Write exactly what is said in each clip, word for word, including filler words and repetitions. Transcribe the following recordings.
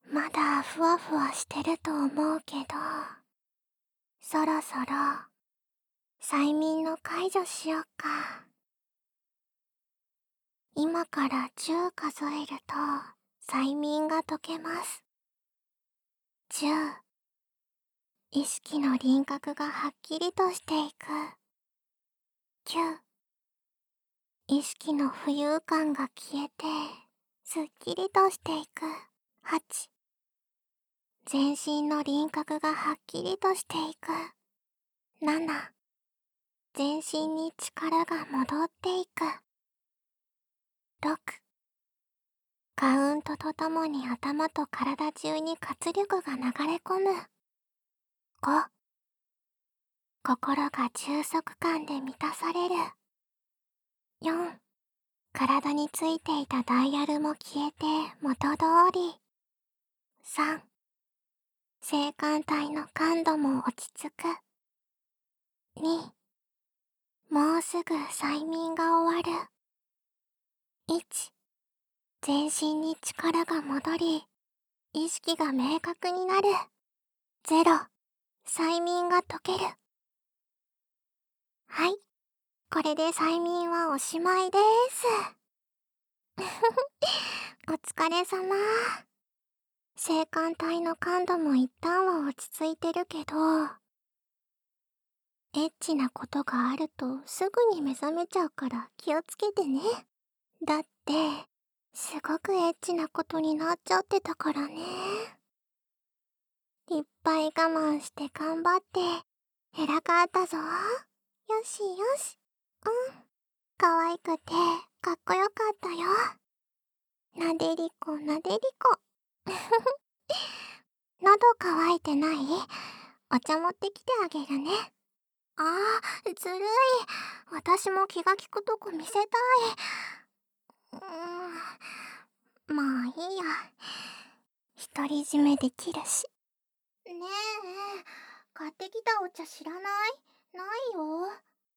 まだふわふわしてると思うけど、そろそろ催眠の解除しよっか。今からじゅう数えると催眠が解けます。じゅう、意識の輪郭がはっきりとしていく。きゅう、意識の浮遊感が消えてすっきりとしていく。はち、全身の輪郭がはっきりとしていく。なな、全身に力が戻っていく。ろく、カウントとともに頭と体中に活力が流れ込む。ご、心が充足感で満たされる。よん、体についていたダイヤルも消えて元通り。さん、性感帯の感度も落ち着く。に、もうすぐ催眠が終わる。いち、全身に力が戻り、意識が明確になる。ゼロ、催眠が解ける。はい、これで催眠はおしまいです。お疲れ様。性感帯の感度も一旦は落ち着いてるけど、エッチなことがあるとすぐに目覚めちゃうから気をつけてね。だって、すごくエッチなことになっちゃってたからね。いっぱい我慢して頑張って、偉かったぞ。よしよし。うん。可愛くて、かっこよかったよ。なでりこなでりこ。喉乾いてない？お茶持ってきてあげるね。あー、ずるい。私も気が利くとこ見せたい。うーん、まあいいや。独り占めできるし。ねえ、買ってきたお茶知らない？ないよ。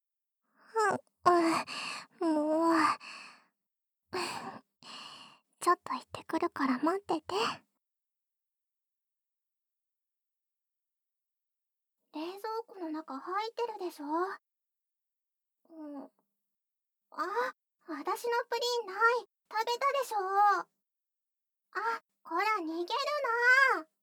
う、うん、もう。ちょっと行ってくるから待ってて。冷蔵庫の中入ってるでしょ？うん。あ、私のプリンない。食べたでしょ？あ、こら逃げるな。